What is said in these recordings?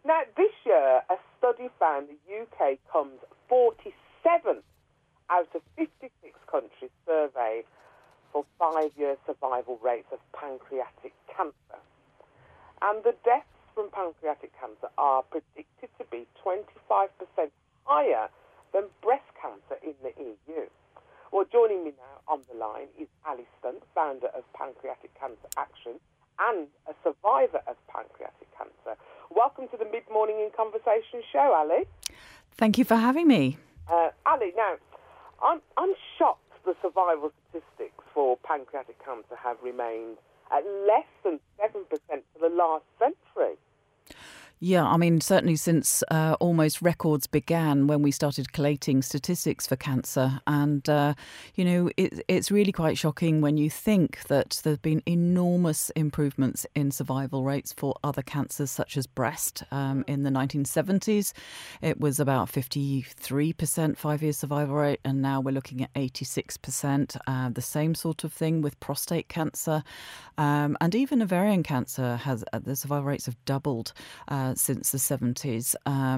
Now, this year, a study found the UK comes 47th out of 56 countries surveyed for 5-year survival rates of pancreatic cancer. And the deaths from pancreatic cancer are predicted to be 25% higher than breast cancer in the EU. Well, joining me now on the line is Ali Stunt, founder of Pancreatic Cancer Action and a survivor of pancreatic cancer. Welcome to the Mid-Morning in Conversation show, Ali. Thank you for having me. Ali, now, I'm shocked the survival statistics for pancreatic cancer have remained at less than 7% for the last century. Yeah, I mean, certainly since almost records began when we started collating statistics for cancer. And, it's really quite shocking when you think that there have been enormous improvements in survival rates for other cancers, such as breast. In the 1970s, it was about 53% 5-year survival rate, and now we're looking at 86%. The same sort of thing with prostate cancer. And even ovarian cancer has the survival rates have doubled since the 70s.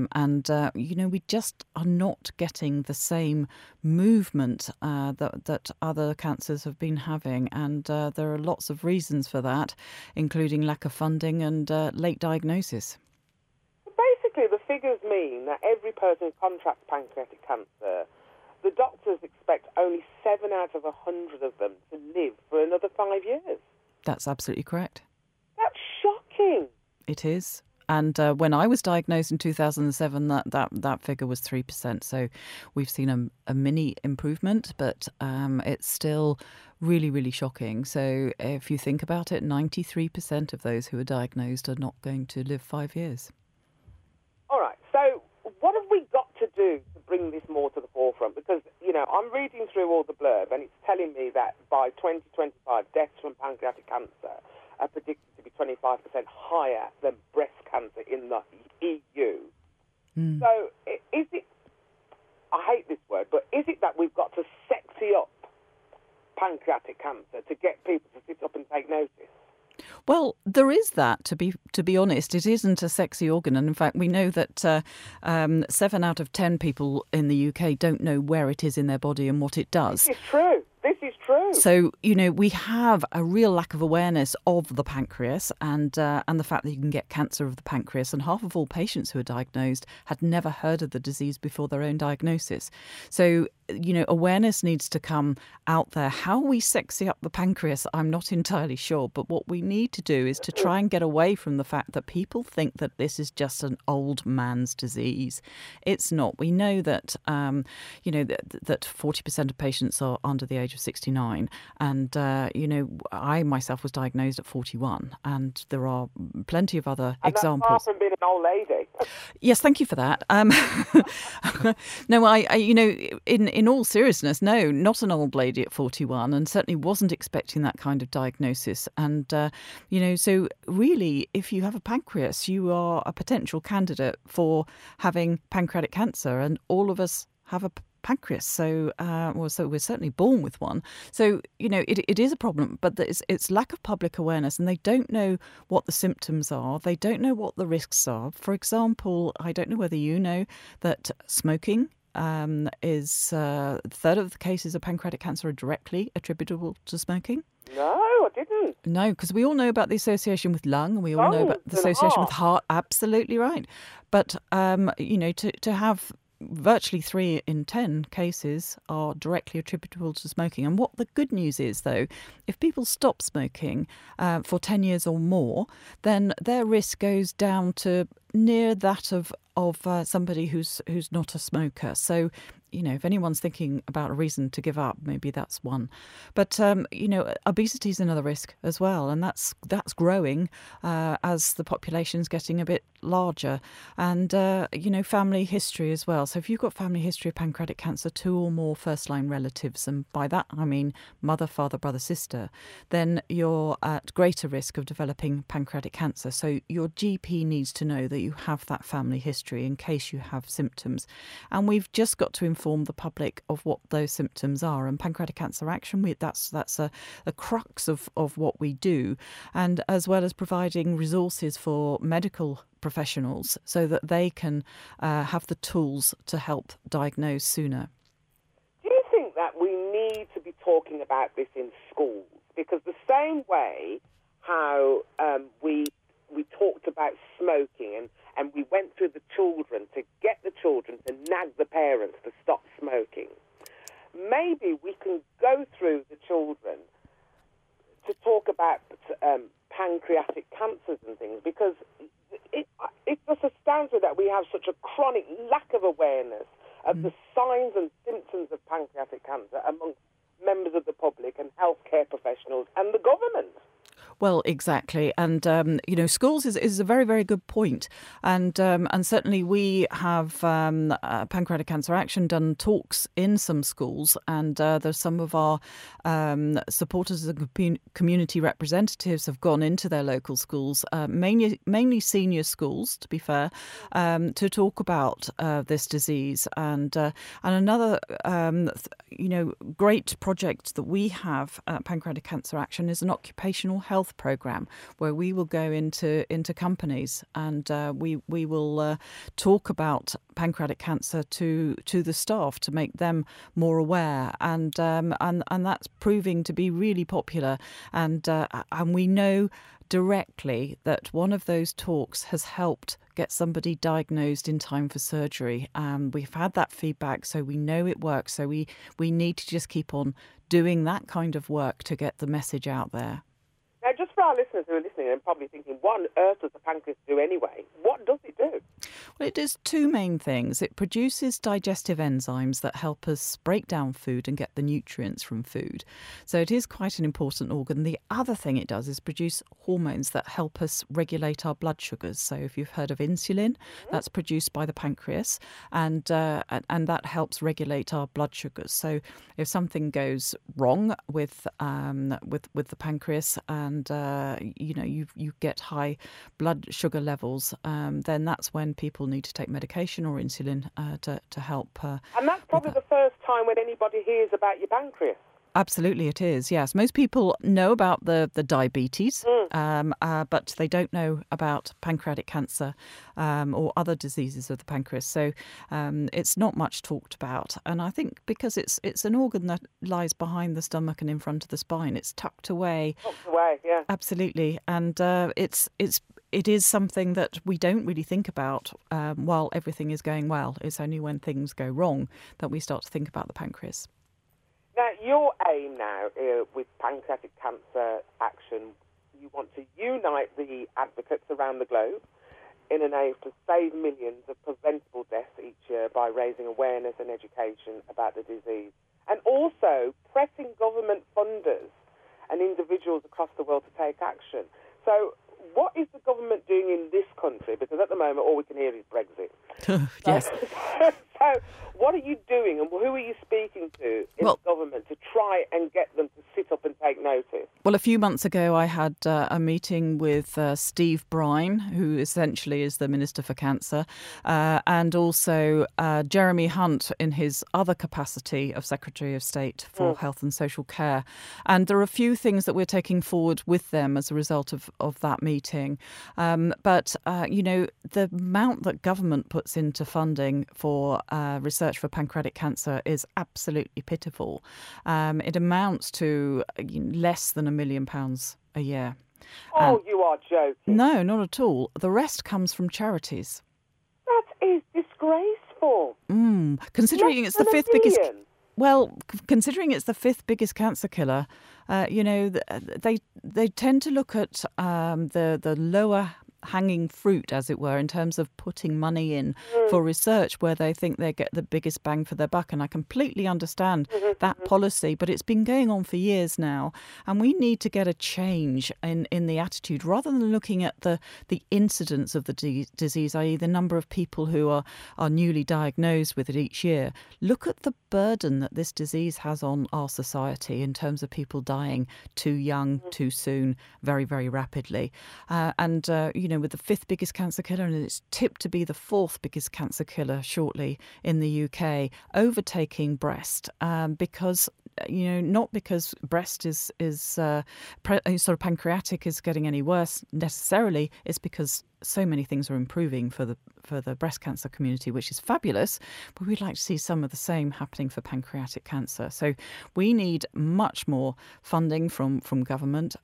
We just are not getting the same movement that other cancers have been having. And there are lots of reasons for that, including lack of funding and late diagnosis. Basically, the figures mean that every person who contracts pancreatic cancer, the doctors expect only 7 out of 100 of them to live for another 5 years. That's absolutely correct. That's shocking. It is. And when I was diagnosed in 2007, that figure was 3%. So we've seen a mini improvement, but it's still really, really shocking. So if you think about it, 93% of those who are diagnosed are not going to live 5 years. All right. So what have we got to do to bring this more to the forefront? Because, I'm reading through all the blurb and it's telling me that by 2025, deaths from pancreatic cancer are predicted to be 25% higher than breast cancer in the EU. So is it, I hate this word, but is it that we've got to sexy up pancreatic cancer to get people to sit up and take notice? Well, there is that, to be honest. It isn't a sexy organ. And in fact, we know that 7 out of 10 people in the UK don't know where it is in their body and what it does. This is true. So, we have a real lack of awareness of the pancreas and the fact that you can get cancer of the pancreas. And half of all patients who are diagnosed had never heard of the disease before their own diagnosis. So, awareness needs to come out there. How we sexy up the pancreas, I'm not entirely sure. But what we need to do is to try and get away from the fact that people think that this is just an old man's disease. It's not. We know that, that 40% of patients are under the age of 69. And, I myself was diagnosed at 41. And there are plenty of other examples. That's far from being an old lady. Yes, thank you for that. No, in all seriousness, no, not an old lady at 41, and certainly wasn't expecting that kind of diagnosis. And, so really, if you have a pancreas, you are a potential candidate for having pancreatic cancer, and all of us have a pancreas. So we're certainly born with one. So, it is a problem, but it's lack of public awareness, and they don't know what the symptoms are. They don't know what the risks are. For example, I don't know whether you know that smoking is a third of the cases of pancreatic cancer are directly attributable to smoking. No, I didn't. No, because we all know about the association with lung, and we all know about the association with heart. Absolutely right. But, to have virtually 3 in 10 cases are directly attributable to smoking. And what the good news is, though, if people stop smoking for 10 years or more, then their risk goes down to near that of somebody who's not a smoker. So, if anyone's thinking about a reason to give up, maybe that's one. But, obesity is another risk as well. And that's growing as the population's getting a bit larger. And, family history as well. So if you've got family history of pancreatic cancer, 2 or more first-line relatives, and by that I mean mother, father, brother, sister, then you're at greater risk of developing pancreatic cancer. So your GP needs to know that you have that family history in case you have symptoms. And we've just got to inform inform the public of what those symptoms are. And Pancreatic Cancer Action, that's a crux of what we do, and as well as providing resources for medical professionals so that they can have the tools to help diagnose sooner. Do you think that we need to be talking about this in schools? Because the same way how we talked about smoking and we went through the children to get the children to nag the parents to stop smoking, maybe we can go through the children to talk about pancreatic cancers and things, because it just astounds me that we have such a chronic lack of awareness of the signs and symptoms of pancreatic cancer amongst members of the public and healthcare professionals and the government. Well, exactly. And, schools is a very, very good point. And certainly we have Pancreatic Cancer Action done talks in some schools, and there's some of our supporters and community representatives have gone into their local schools, mainly senior schools, to be fair, to talk about this disease. And another, great project that we have at Pancreatic Cancer Action is an occupational health program where we will go into companies and we will talk about pancreatic cancer to the staff to make them more aware, and that's proving to be really popular, and we know directly that one of those talks has helped get somebody diagnosed in time for surgery. We've had that feedback, so we know it works. So we need to just keep on doing that kind of work to get the message out there. Now, just for our listeners who are listening and probably thinking, what on earth does the pancreas do anyway? What does it do? Well, it does two main things. It produces digestive enzymes that help us break down food and get the nutrients from food. So it is quite an important organ. The other thing it does is produce hormones that help us regulate our blood sugars. So if you've heard of insulin, that's produced by the pancreas, and that helps regulate our blood sugars. So if something goes wrong with the pancreas, and you get high blood sugar levels, then that's when people need to take medication or insulin to help. And that's probably the first time when anybody hears about your pancreas. Absolutely, it is. Yes, most people know about the diabetes, but they don't know about pancreatic cancer or other diseases of the pancreas. So it's not much talked about, and I think because it's an organ that lies behind the stomach and in front of the spine, it's tucked away. Tucked away, yeah. Absolutely, and it is something that we don't really think about while everything is going well. It's only when things go wrong that we start to think about the pancreas. Now, your aim now with Pancreatic Cancer Action, you want to unite the advocates around the globe in an aim to save millions of preventable deaths each year by raising awareness and education about the disease, and also pressing government funders and individuals across the world to take action. So what is the government doing in this country? Because at the moment, all we can hear is Brexit. Yes. So what are you doing, and who are you speaking to in the government to try and get them to sit up and take notice? Well, a few months ago, I had a meeting with Steve Brine, who essentially is the Minister for Cancer, and also Jeremy Hunt in his other capacity of Secretary of State for Health and Social Care. And there are a few things that we're taking forward with them as a result of that meeting. But the amount that government puts into funding for research for pancreatic cancer is absolutely pitiful. It amounts to less than £1 million a year. Oh, you are joking. No, not at all. The rest comes from charities. That is disgraceful. Considering it's the fifth biggest... Well, considering it's the fifth biggest cancer killer, they tend to look at the lower hanging fruit, as it were, in terms of putting money in for research where they think they get the biggest bang for their buck. And I completely understand that policy, but it's been going on for years now. And we need to get a change in the attitude rather than looking at the incidence of the disease, i.e. the number of people who are newly diagnosed with it each year. Look at the burden that this disease has on our society in terms of people dying too young, too soon, very, very rapidly. with the fifth biggest cancer killer, and it's tipped to be the fourth biggest cancer killer shortly in the UK, overtaking breast, because not because breast is sort of pancreatic is getting any worse necessarily. It's because so many things are improving for the breast cancer community, which is fabulous. But we'd like to see some of the same happening for pancreatic cancer. So we need much more funding from government,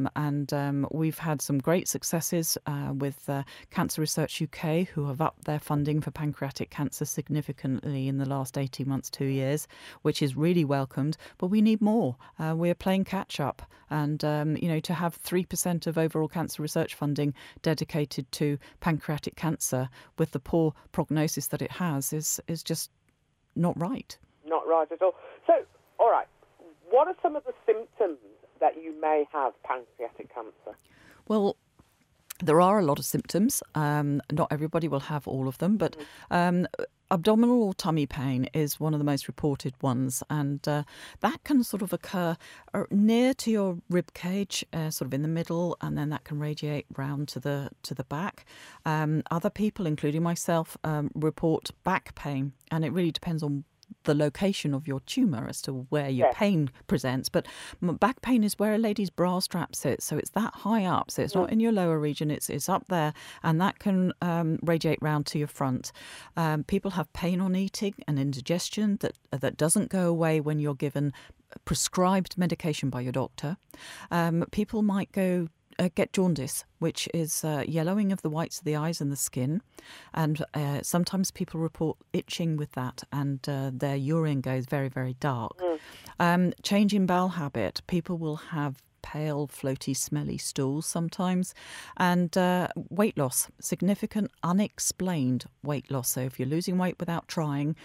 and we've had some great successes with Cancer Research UK, who have upped their funding for pancreatic cancer significantly in the last 18 months, 2 years, which is really welcomed. But we need more. We're playing catch up, and to have 3% of overall cancer research funding dedicated to pancreatic cancer with the poor prognosis that it has is just not right. Not right at all. So, all right, what are some of the symptoms that you may have pancreatic cancer? Well, there are a lot of symptoms. Not everybody will have all of them, but abdominal or tummy pain is one of the most reported ones, and that can sort of occur near to your rib cage, sort of in the middle, and then that can radiate round to the back. Other people, including myself, report back pain, and it really depends on the location of your tumour as to where your pain presents. But back pain is where a lady's bra strap sits, so it's that high up, so it's not in your lower region, it's up there, and that can radiate round to your front. People have pain on eating and indigestion that doesn't go away when you're given prescribed medication by your doctor. People might get jaundice, which is yellowing of the whites of the eyes and the skin, and sometimes people report itching with that, and their urine goes very, very dark. Change in bowel habit. People will have pale, floaty, smelly stools sometimes, and weight loss, significant unexplained weight loss. So if you're losing weight without trying,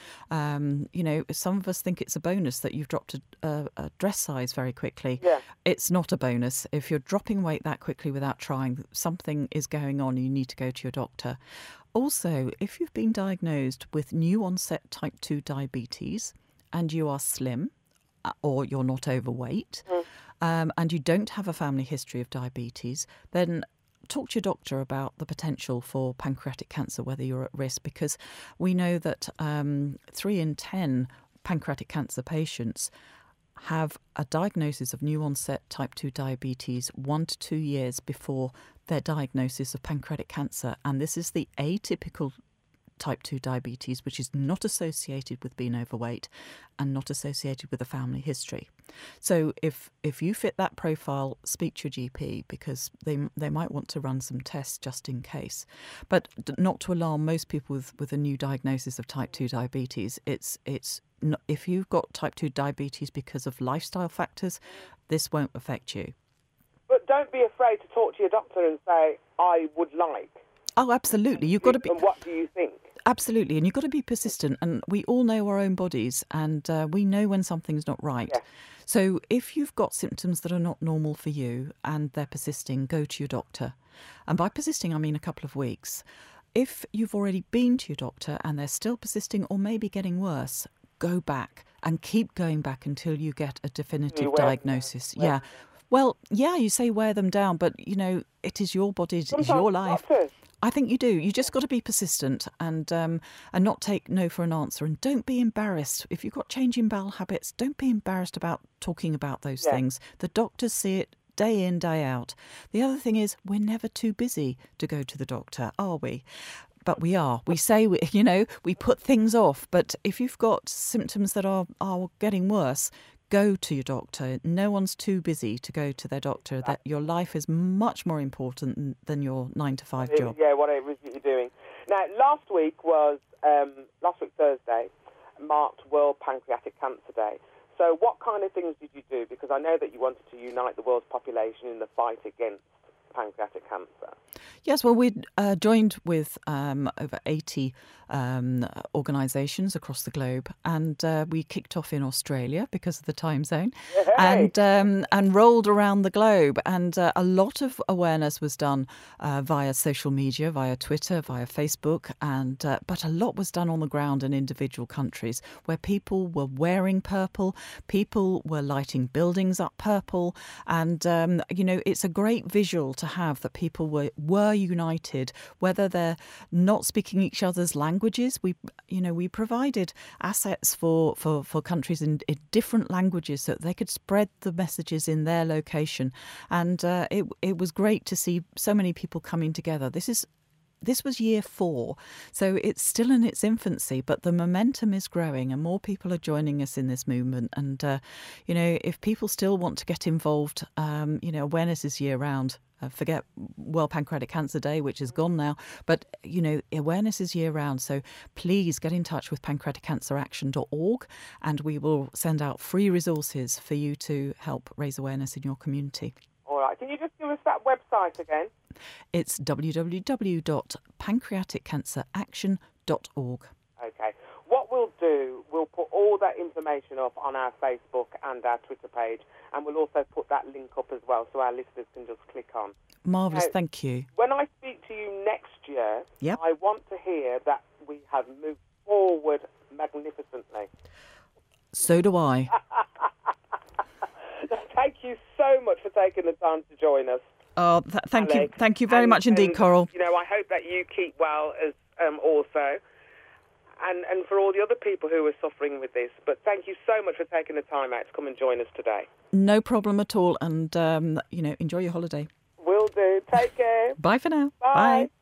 some of us think it's a bonus that you've dropped a dress size very quickly. It's not a bonus. If you're dropping weight that quickly without trying, something is going on. You need to go to your doctor. Also, if you've been diagnosed with new onset type 2 diabetes and you are slim or you're not overweight, and you don't have a family history of diabetes, then talk to your doctor about the potential for pancreatic cancer, whether you're at risk, because we know that 3 in 10 pancreatic cancer patients have a diagnosis of new onset type 2 diabetes 1 to 2 years before their diagnosis of pancreatic cancer. And this is the atypical type 2 diabetes, which is not associated with being overweight and not associated with a family history. So if you fit that profile, speak to your GP, because they might want to run some tests just in case. But not to alarm most people with a new diagnosis of type 2 diabetes. It's not, if you've got type 2 diabetes because of lifestyle factors, this won't affect you. But don't be afraid to talk to your doctor and say, I would like. Oh, absolutely. You've got to be. And what do you think? Absolutely. And you've got to be persistent. And we all know our own bodies, and we know when something's not right. Yeah. So if you've got symptoms that are not normal for you and they're persisting, go to your doctor. And by persisting, I mean a couple of weeks. If you've already been to your doctor and they're still persisting or maybe getting worse, go back and keep going back until you get a definitive diagnosis. Yeah. Well, yeah, you say wear them down, but, it is your body, it is your life. I think you do. You just got to be persistent and not take no for an answer. And don't be embarrassed. If you've got changing bowel habits, don't be embarrassed about talking about those things. The doctors see it day in, day out. The other thing is we're never too busy to go to the doctor, are we? But we are. We say, we put things off. But if you've got symptoms that are getting worse, go to your doctor. No one's too busy to go to their doctor. That your life is much more important than your 9-to-5 job. Yeah, whatever it is you're doing. Now, last week Thursday, marked World Pancreatic Cancer Day. So what kind of things did you do? Because I know that you wanted to unite the world's population in the fight against pancreatic cancer. Yes, well, we joined with over 80 organisations across the globe, and we kicked off in Australia because of the time zone, and rolled around the globe. And a lot of awareness was done via social media, via Twitter, via Facebook, and but a lot was done on the ground in individual countries where people were wearing purple, people were lighting buildings up purple, and it's a great visual to have that people were united, whether they're not speaking each other's languages. We provided assets for countries in different languages so that they could spread the messages in their location. And it was great to see so many people coming together. This was year 4, so it's still in its infancy, but the momentum is growing and more people are joining us in this movement. And, if people still want to get involved, awareness is year round. Forget World Pancreatic Cancer Day, which is gone now, but, awareness is year round. So please get in touch with pancreaticanceraction.org and we will send out free resources for you to help raise awareness in your community. All right. Can you just give us that website again? It's www.pancreaticanceraction.org. Okay. What we'll do, we'll put all that information up on our Facebook and our Twitter page, and we'll also put that link up as well so our listeners can just click on. Marvellous, thank you. When I speak to you next year, yep. I want to hear that we have moved forward magnificently. So do I. Thank you so much for taking the time to join us. Oh, thank you very much indeed, Coral. I hope that you keep well as also, and for all the other people who are suffering with this. But thank you so much for taking the time out to come and join us today. No problem at all, and enjoy your holiday. Will do. Take care. Bye for now. Bye. Bye.